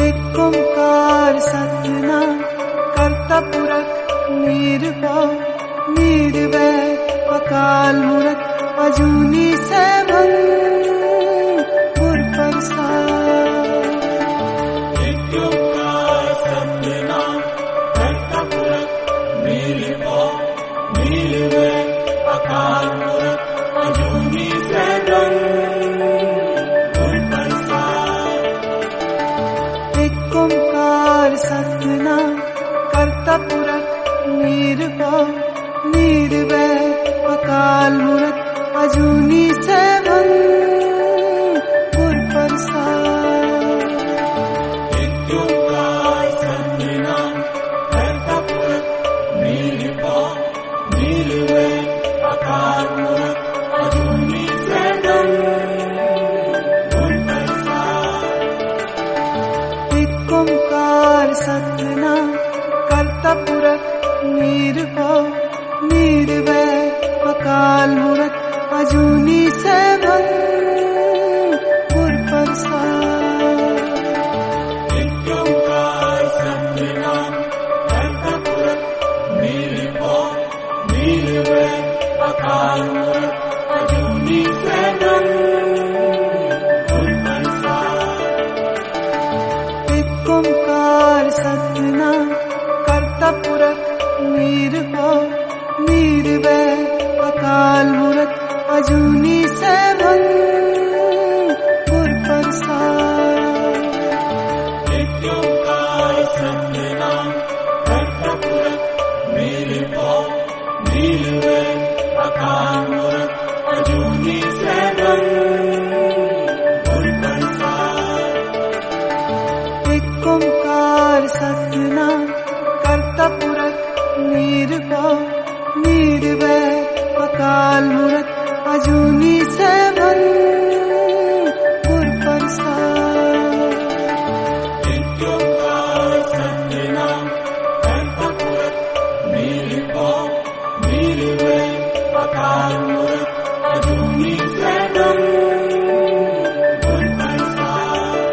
एक ओंकार सतनाम करता पुरख निर्भव निर्वैर अकाल मूरत अजूनी सैभं गुर प्रसाद। एक ओंकार सतनाम करता पुरख निर्भव निर्वैर अकाल मूरत अजूनी सैभं गुर प्रसाद। एक ओंकार सतनाम करता पुरख निर्भव निर्वैर अकाल मूरत अजूनी सैभं गुर प्रसाद। एक ओंकार सतनाम करता पुरख निर्भव निर्वैर अकाल मूरत अजूनी सैभं गुर प्रसाद। एक ओंकार सतनाम करता पुरख निर्भव निर्वैर अकाल मूरत अजूनी सैभं गुर प्रसाद। एक ओंकार सतनाम करता पुरख निर्भव निर्वैर अकाल मूरत अजूनी सैभं गुर प्रसाद। एक ओंकार सतनाम करता पुरख निर्भव निर्वैर अकाल मूरत अजूनी सैभं गुर प्रसाद। एक ओंकार सतनाम करता पुरख निर्भव निर्वैर अकाल मूरत अजूनी सैभं गुर प्रसाद। एक ओंकार सतनाम करता पुरख निर्भव निर्वैर अकाल मूरत अजूनी सैभं गुर प्रसाद। एक ओंकार सतनाम करता पुरख निर्भव निर्वैर अकाल मूरत अजूनी सैभं गुर प्रसाद।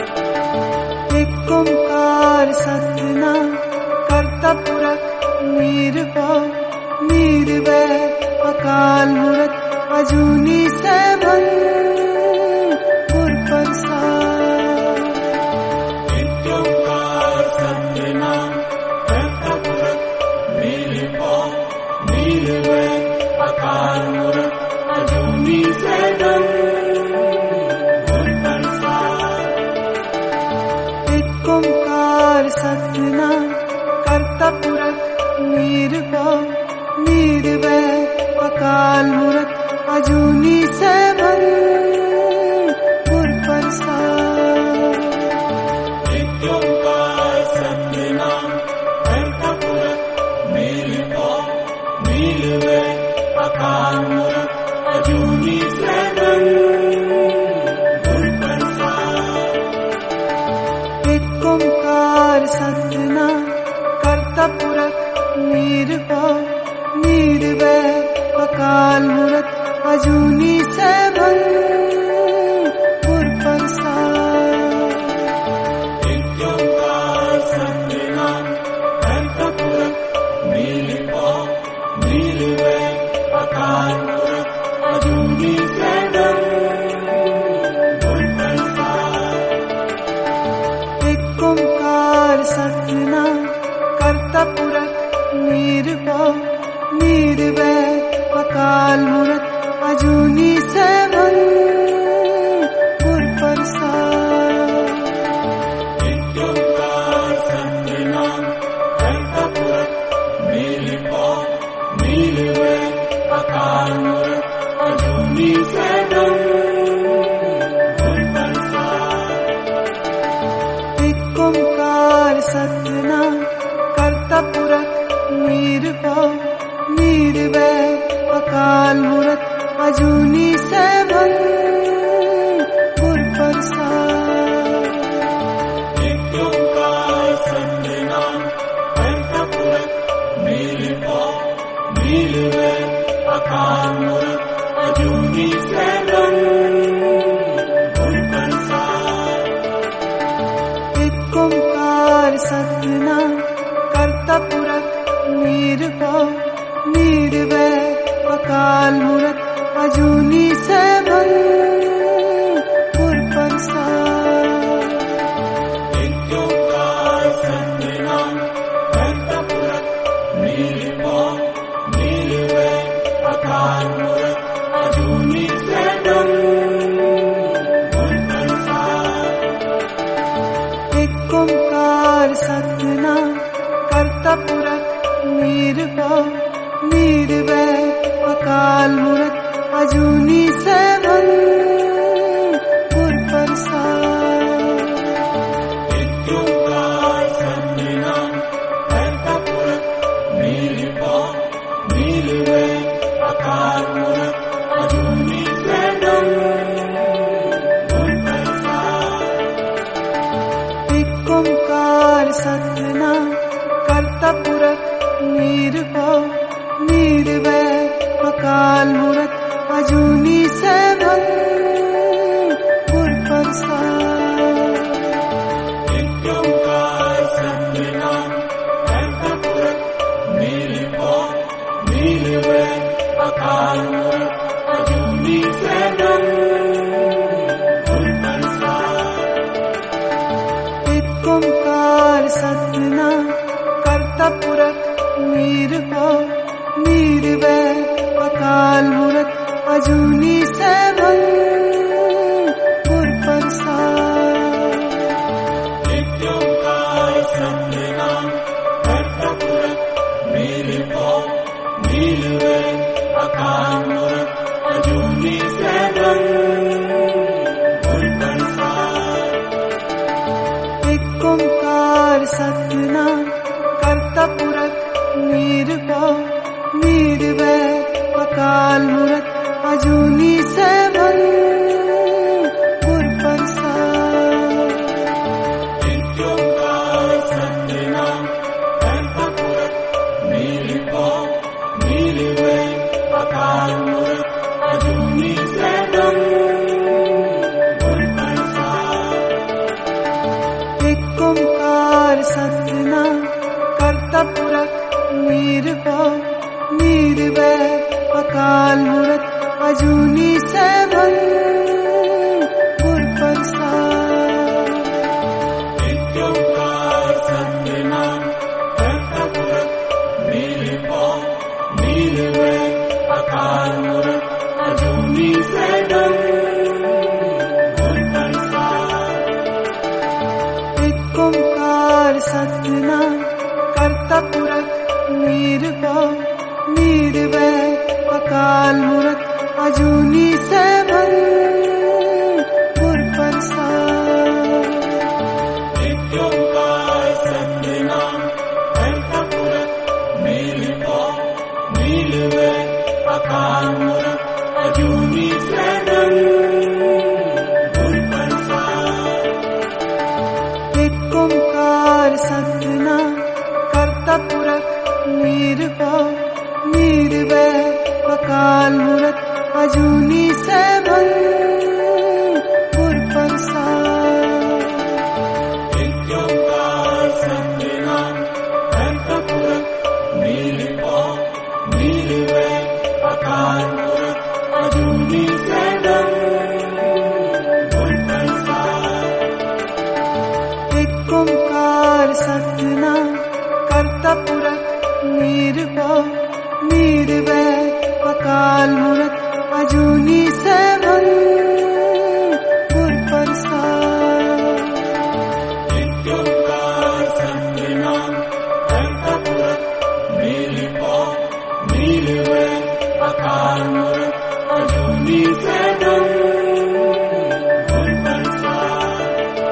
एक ओंकार सतनाम करता पुरख निर्भव निर्वैर अकाल मूरत अजूनी सैभं गुर प्रसाद। एक ओंकार सतनाम करता पुरख निर्भव निर्वैर अकाल मूरत अजूनी सैभं गुर प्रसाद। एक ओंकार सतनाम करता पुरख निर्भव निर्वैर अकाल मूरत अजूनी सैभं गुर प्रसाद। एक ओंकार सतनाम करता पुरख निर्भव निर्वैर अकाल मूरत अजूनी सैभं गुर प्रसाद। एक ओंकार सतनाम करता पुरख निर्भव निर्वैर अकाल मूरत अजूनी सैभं गुर प्रसाद। एक ओंकार सतनाम करता पुरख निर्भव निर्वैर अकाल मूरत अजूनी सैभं गुर प्रसाद। एक ओंकार सतनाम करता पुरख निर्भव निर्वैर अकाल मूरत अजूनी सैभं गुर प्रसाद। एक ओंकार सतनाम करता पुरख निर्भव निर्वैर अकाल मूरत अजूनी सैभं गुर प्रसाद। एक ओंकार सतनाम करता पुरख निर्भव निर्वैर अकाल मूरत अजूनी सैभं गुर प्रसाद। एक ओंकार सतनाम करता पुरख निर्भव निर्वैर अकाल मूरत अजूनी सैभं गुर प्रसाद। सतनाम करता पुरख निरभव निर्वैर अकाल मूरत अजूनी सैभं गुर प्रसाद। एक ओंकार सतनाम करता पुरख निरभव निर्वैर अकाल मूरत अजूनी सैभं गुर प्रसाद। एक ओंकार सतनाम करता पुरख निरभव निर्वैर अकाल मूरत अजूनी सैभं गुर प्रसाद। एक ओंकार सतनाम करता पुरख निरभव निर्वैर अकाल मूरत अजूनी सैभं गुर प्रसाद। एक ओंकार सतनाम करता पुरख निरभव निर्वैर अकाल मूरत अजूनी सैभं गुर प्रसाद। एक ओंकार सतनाम करता पुरख निरभव निर्वैर अकाल मूरत अजूनी सैभं गुर प्रसाद। एक ओंकार सतनाम करता पुरख निरभव निर्वैर अकाल मूरत अजूनी सैभं गुर प्रसाद। एक ओंकार सतनाम करता पुरख निरभव निर्वैर अकाल मूरत अजूनी सैभं गुर प्रसाद। एक ओंकार सतनाम करता पुरख निरभव निर्वैर अकाल मूरत अजूनी सैभं गुर प्रसाद। एक ओंकार सतनाम करता पुरख निरभव निर्वैर अकाल मूरत अजूनी सैभं गुर प्रसाद। एक ओंकार सतनाम करता पुरख निरभव निर्वैर अकाल मूरत अजूनी सैभं गुर प्रसाद। एक ओंकार सतनाम करता पुरख निरभव निर्वैर अकाल मूरत अजूनी सैभं गुर प्रसाद। एक ओंकार सतनाम करता पुरख निरभव निर्वैर अकाल मूरत अजूनी सैभं गुर प्रसाद। एक ओंकार सतनाम करता पुरख निरभव निर्वैर अकाल मूरत अजूनी सैभं गुर प्रसाद। एक ओंकार सतनाम करता पुरख निरभव निर्वैर अकाल मूरत अजूनी सैभं गुर प्रसाद। एक ओंकार सतनाम करता पुरख निरभव निर्वैर अकाल मूरत अजूनी सैभं गुर प्रसाद। एक ओंकार सतनाम करता पुरख निरभव निर्वैर अकाल मूरत अजूनी सैभं गुर प्रसाद। एक ओंकार सतनाम करता पुरख निरभव निर्वैर अकाल मूरत अजूनी सैभं गुर प्रसाद।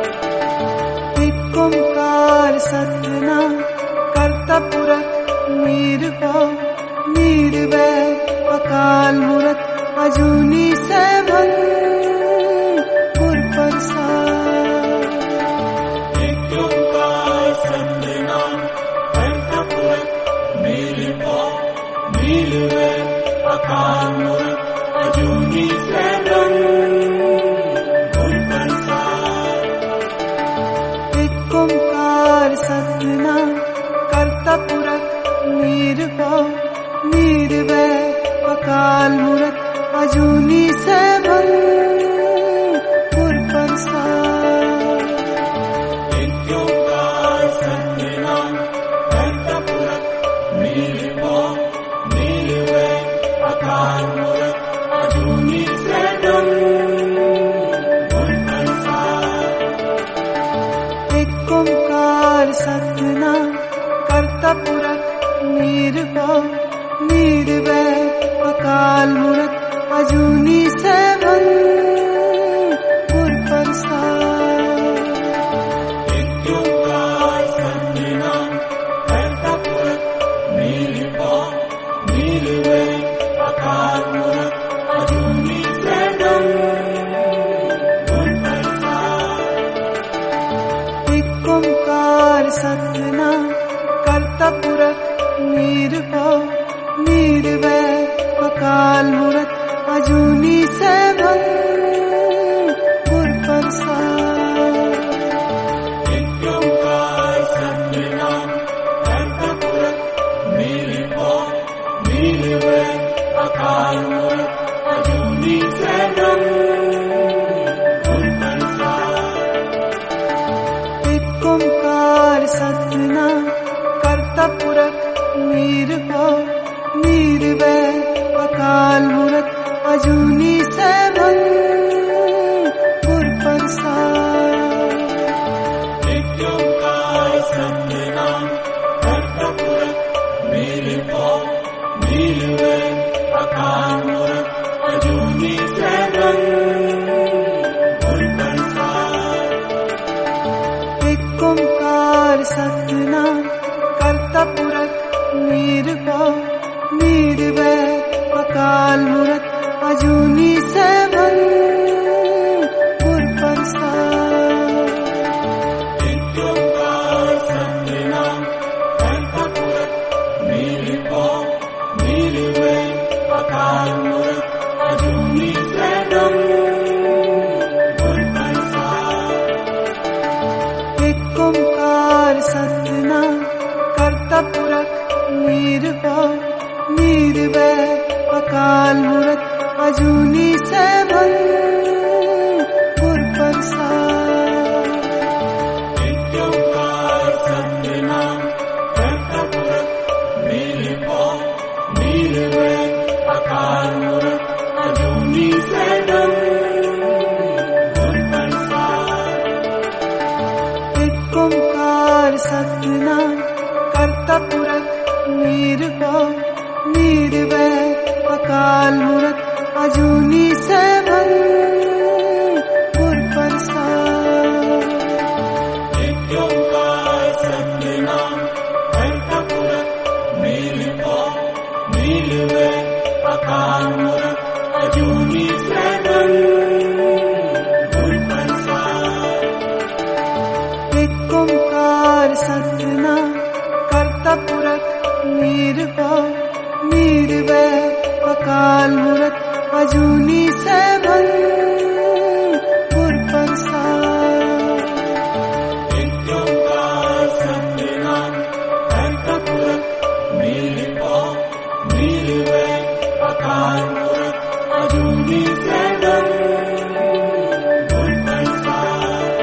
एक ओंकार सतनाम करता पुरख निरभव निर्वैर अकाल मूरत अजूनी सैभं गुर प्रसाद। एक ओंकार सतनाम करता पुरख निरभव निर्वैर अकाल मूरत अजूनी सैभं गुर प्रसाद। एक ओंकार ओंकार सतनाम करता पुरख निरभव निर्वैर अकाल मूरत अजूनी सैभं गुर प्रसाद। एक ओंकार सतनाम करता पुरख निरभव निर्वैर अकाल मूरत अजूनी सैभं गुर प्रसाद। एक ओंकार सतनाम करता पुरख निरभव निर्वैर अकाल मूरत अजूनी सैभं गुर प्रसाद। एक ओंकार सतनाम करता पुरख निरभव निर्वैर अकाल मूरत अजूनी सैभं गुर प्रसाद। एक ओंकार सतनाम करता पुरख निरभव निर्वैर अकाल मूरत अजूनी सैभं गुर प्रसाद। एक ओंकार सतनाम करता पुरख निरभव निर्वैर अकाल मूरत अजूनी सैभं गुर प्रसाद। एक ओंकार सतनाम करता पुरख निरभव निर्वैर अकाल मूरत अजूनी सैभं गुर प्रसाद। एक ओंकार सतनाम करता पुरख निरभव निर्वैर अकाल मूरत अजूनी सैभं गुर प्रसाद। एक ओंकार सतनाम करता पुरख निरभव निर्वैर अकाल मूरत अजूनी सैभं गुर प्रसाद। एक ओंकार सतनाम करता पुरख निरभव निर्वैर अकाल मूरत अजूनी सैभं गुर प्रसाद। एक ओंकार सतनाम करता पुरख निरभव निर्वैर अकाल मूरत अजूनी सैभं गुर प्रसाद। एक ओंकार सतनाम करता पुरख निरभव निर्वैर अकाल मूरत अजूनी सैभं गुर प्रसाद। एक ओंकार सतनाम करता पुरख निरभव निर्वैर अकाल मूरत अजूनी सैभं गुर प्रसाद। एक ओंकार सतनाम करता पुरख निरभव निर्वैर अकाल मूरत अजूनी सैभं गुर प्रसाद। एक ओंकार सतनाम करता पुरख निरभव निर्वैर अकाल मूरत अजूनी सैभं गुर प्रसाद। एक ओंकार सतनाम करता पुरख निरभव निर्वैर अकाल मूरत अजूनी सैभं गुर प्रसाद।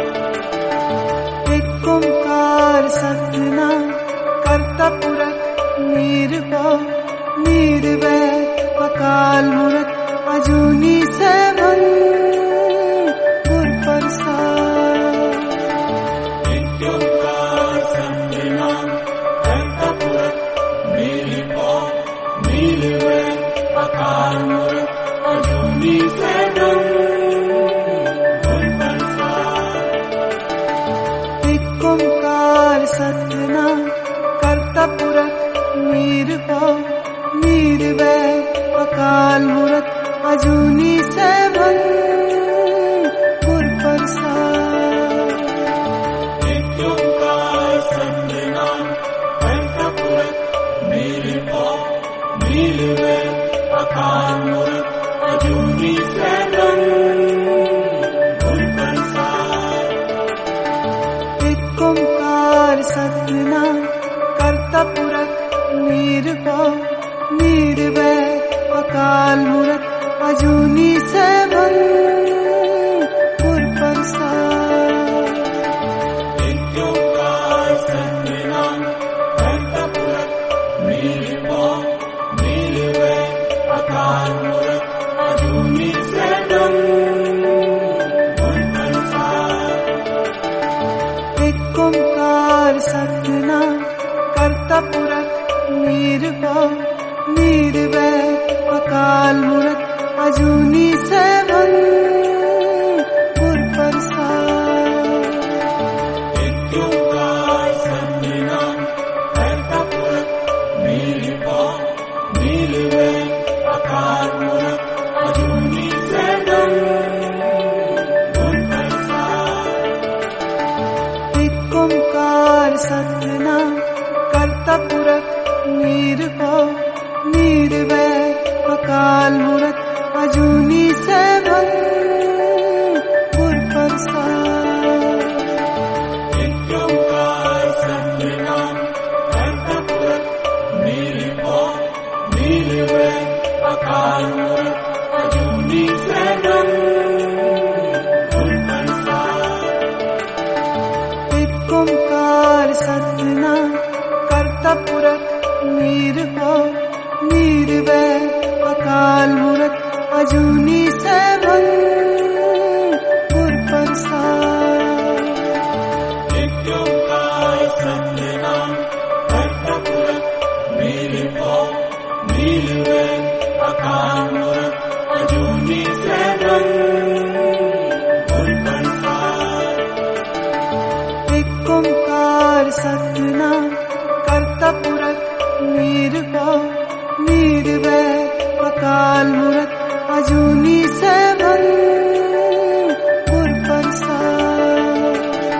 एक ओंकार सतनाम करता पुरख निरभव निर्वैर अकाल मूरत अजूनी सैभं गुर प्रसाद। एक ओंकार सतनाम करता पुरख निरभव निर्वैर अकाल मूरत अजूनी सैभं गुर प्रसाद। एक ओंकार सतनाम करता पुरख निरभव निर्वैर अकाल मूरत अजूनी सैभं गुर प्रसाद। एक ओंकार सतनाम करता पुरख निरभव निर्वैर अकाल मूरत अजूनी सैभं गुर प्रसाद। एक ओंकार ओंकार सतनाम करता पुरख निरभव निर्वैर अकाल मूरत अजूनी सैभं गुर प्रसाद। एक ओंकार सतनाम करता पुरख निरभव निर्वैर अकाल मूरत अजूनी सैभं गुर प्रसाद। एक ओंकार सतनाम करता पुरख निरभव निर्वैर अकाल मूरत अजूनी सैभं गुर प्रसाद। एक ओंकार सतनाम करता पुरख निरभव निर्वैर अकाल मूरत अजूनी सैभं गुर प्रसाद। एक ओंकार सतनाम करता पुरख निरभव निर्वैर अकाल मूरत अजूनी सैभं गुर प्रसाद। एक ओंकार सतनाम करता पुरख निरभव निर्वैर अकाल मूरत अजूनी सैभं गुर प्रसाद। एक ओंकार सतनाम करता पुरख निरभव निर्वैर अकाल मूरत अजूनी सैभं गुर प्रसाद। एक ओंकार सतनाम करता पुरख निरभव निर्वैर अकाल मूरत अजूनी सैभं गुर प्रसाद। एक ओंकार सतनाम करता पुरख निरभव निर्वैर अकाल मूरत अजूनी सैभं गुर प्रसाद।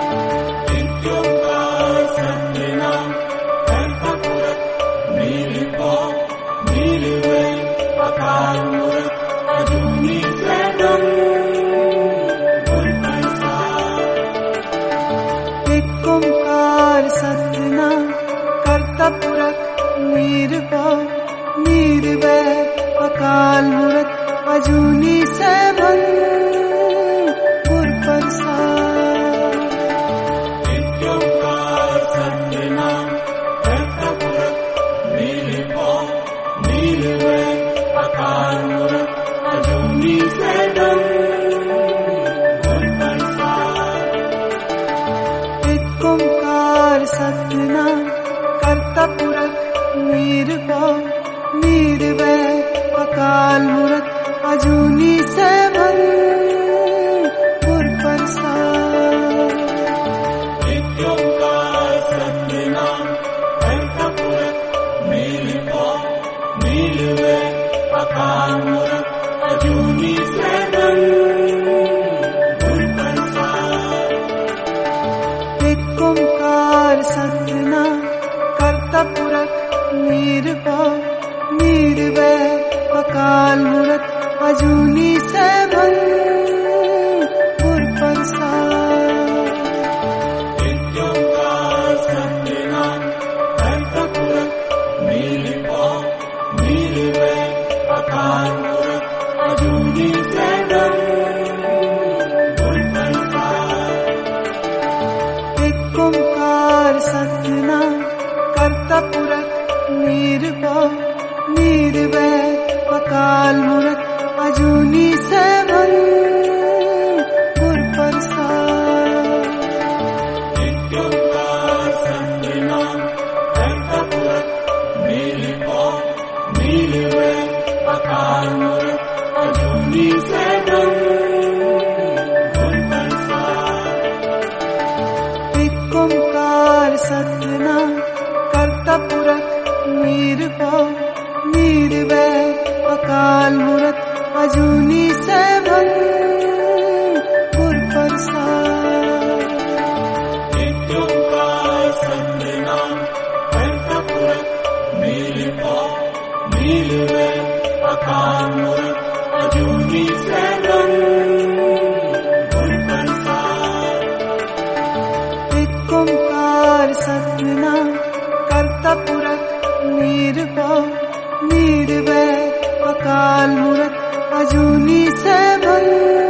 एक ओंकार सतनाम करता पुरख निरभव निर्वैर अकाल मूरत अजूनी सैभं गुर प्रसाद। एक ओंकार सतनाम करता पुरख निरभव निर्वैर अकाल मूरत अजूनी सैभं गुर प्रसाद। एक ओंकार सतनाम करता पुरख निरभव निर्वैर अकाल मूरत अजूनी सैभं गुर प्रसाद। एक ओंकार सतनाम करता पुरख निरभव निर्वैर अकाल मूरत अजूनी सैभं गुर प्रसाद। एक ओंकार सतनाम करता पुरख निरभव निर्वैर अकाल मूरत अजूनी सैभं गुर प्रसाद। एक ओंकार सतनाम करता पुरख निरभव निर्वैर अकाल मूरत अजूनी सैभं गुर प्रसाद। एक ओंकार सतनाम करता पुरख निरभव निर्वैर अकाल मूरत अजूनी सैभं गुर प्रसाद। एक ओंकार सतनाम करता पुरख निरभव निर्वैर अकाल मूरत अजूनी सैभं गुर प्रसाद। एक ओंकार सतनाम करता पुरख निरभव निर्वैर अकाल मूरत अजूनी सैभं गुर प्रसाद। एक ओंकार सतनाम करता पुरख निरभव निर्वैर अकाल मूरत अजूनी सैभं गुर प्रसाद। एक ओंकार सतनाम करता पुरख निरभव निर्वैर अकाल मूरत अजूनी सैभं गुर प्रसाद। एक ओंकार सतनाम करता पुरख निरभव निर्वैर अकाल मूरत अजूनी सैभं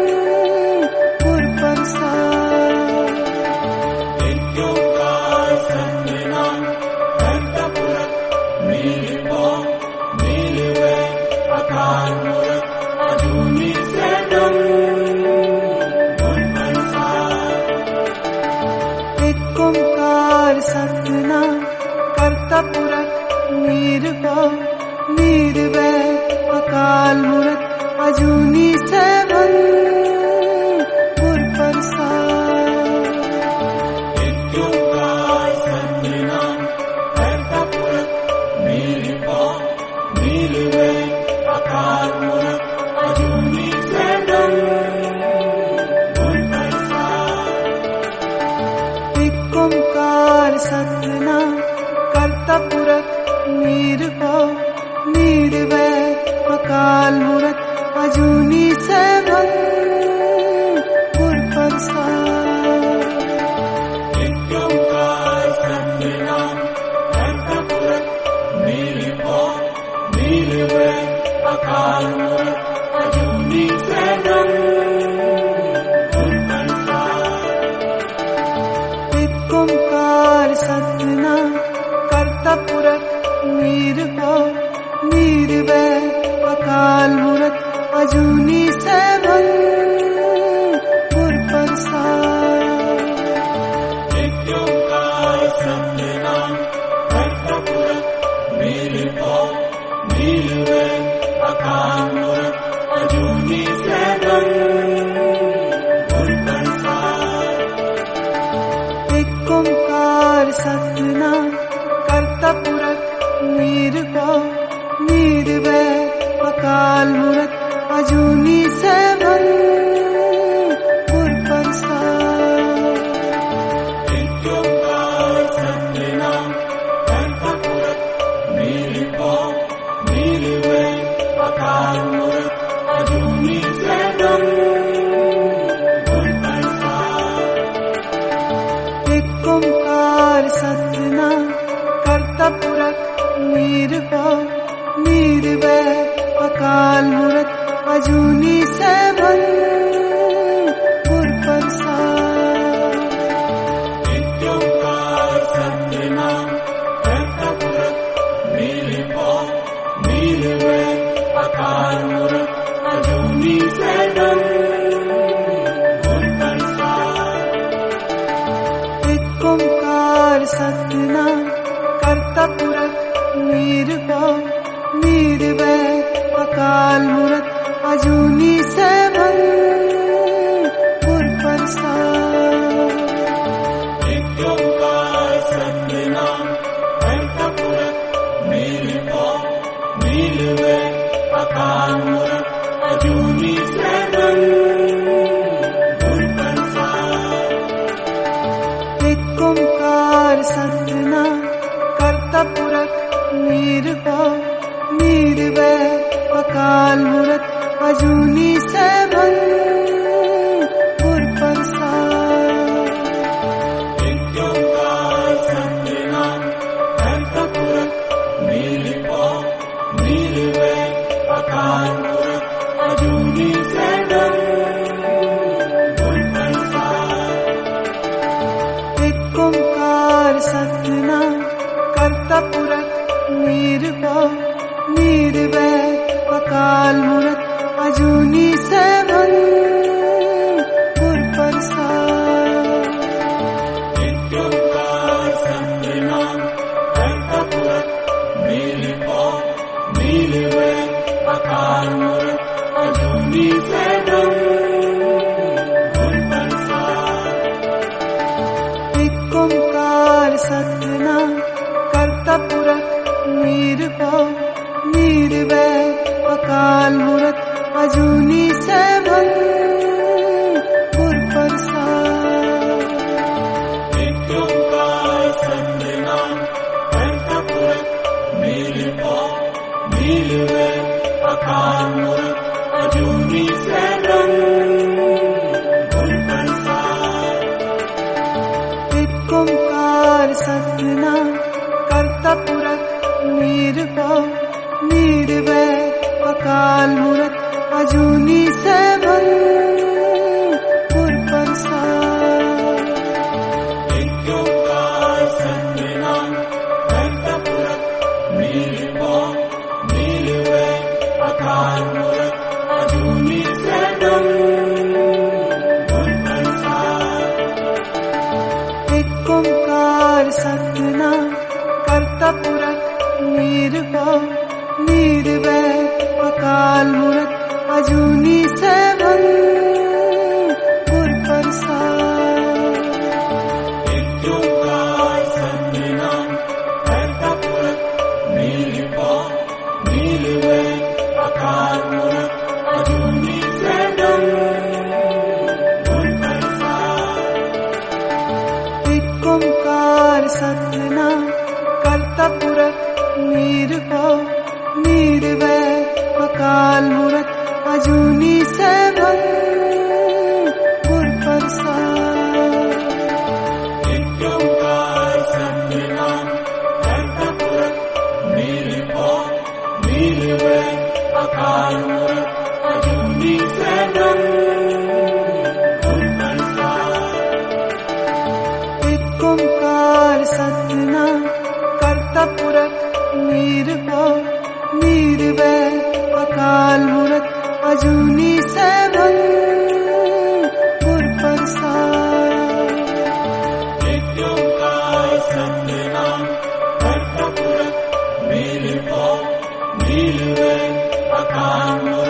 गुर प्रसाद। एक ओंकार सतनाम करता पुरख निरभव निर्वैर अकाल मूरत अजूनी सैभं गुर प्रसाद। एक ओंकार सतनाम करता पुरख निरभव निर्वैर अकाल मूरत अजूनी सैभं गुर प्रसाद। एक ओंकार सतनाम करता पुरख निरभव निर्वैर अकाल मूरत अजूनी सैभं गुर प्रसाद। एक ओंकार सतनाम करता पुरख निरभव निर्वैर अकाल मूरत अजूनी सैभं गुर प्रसाद। एक ओंकार सतनाम करता पुरख निरभव निर्वैर अकाल मूरत अजूनी सैभं गुर प्रसाद। एक ओंकार सतनाम करता पुरख निरभव निर्वैर अकाल मूरत अजूनी सैभं गुर प्रसाद। एक ओंकार सतनाम करता पुरख निरभव निर्वैर अकाल मूरत अजूनी सैभं गुर प्रसाद। एक ओंकार सतनाम करता पुरख निरभव निर्वैर अकाल मूरत अजूनी सैभं गुर प्रसाद। एक ओंकार सतनाम करता पुरख निरभव निर्वैर अकाल मूरत अजूनी सैभं गुर प्रसाद। एक ओंकार सतनाम करता पुरख निरभव निर्वैर अकाल मूरत अजूनी सैभं गुर प्रसाद। एक ओंकार सतनाम करता पुरख निरभव निर्वैर अकाल मूरत अजूनी सैभं गुर प्रसाद। एक ओंकार सतनाम करता पुरख निरभव निर्वैर अकाल मूरत अजूनी सैभं गुर प्रसाद। एक ओंकार सतनाम करता पुरख निरभव निर्वैर अकाल मूरत अजूनी सैभं गुर प्रसाद। एक ओंकार सतनाम करता पुरख निरभव निर्वैर अकाल मूरत अजूनी सैभं गुर प्रसाद। एक ओंकार सतनाम करता पुरख निरभव निर्वैर अकाल मूरत अजूनी सैभं गुर प्रसाद। एक ओंकार सतनाम करता पुरख निरभव निर्वैर अकाल मूरत अजूनी सैभं गुर प्रसाद। एक ओंकार सतनाम करता पुरख निरभव निर्वैर अकाल मूरत अजूनी सैभं गुर प्रसाद। एक ओंकार सतनाम करता पुरख निरभव निर्वैर अकाल मूरत अजूनी सैभं गुर प्रसाद। एक ओंकार सतनाम करता पुरख निरभव निर्वैर अकाल मूरत अजूनी सैभं गुर प्रसाद। एक ओंकार ओंकार सतनाम करता पुरख निरभव निर्वैर अकाल मूरत अजूनी सैभं गुर प्रसाद। एक ओंकार सतनाम करता पुरख निरभव निर्वैर अकाल मूरत अजूनी सैभं गुर प्रसाद। एक ओंकार सतनाम करता पुरख निरभव निर्वैर अकाल मूरत अजूनी सैभं गुर प्रसाद। एक ओंकार सतनाम करता पुरख निरभव निर्वैर अकाल मूरत अजूनी सैभं गुर प्रसाद। एक ओंकार सतनाम करता पुरख निरभव निर्वैर अकाल मूरत अजूनी सैभं गुर प्रसाद। एक ओंकार सतनाम करता पुरख निरभव निर्वैर अकाल मूरत अजूनी सैभं गुर प्रसाद। एक ओंकार सतनाम करता पुरख निरभव निर्वैर अकाल मूरत अजूनी सैभं गुर प्रसाद। एक ओंकार सतनाम करता पुरख निरभव निर्वैर अकाल मूरत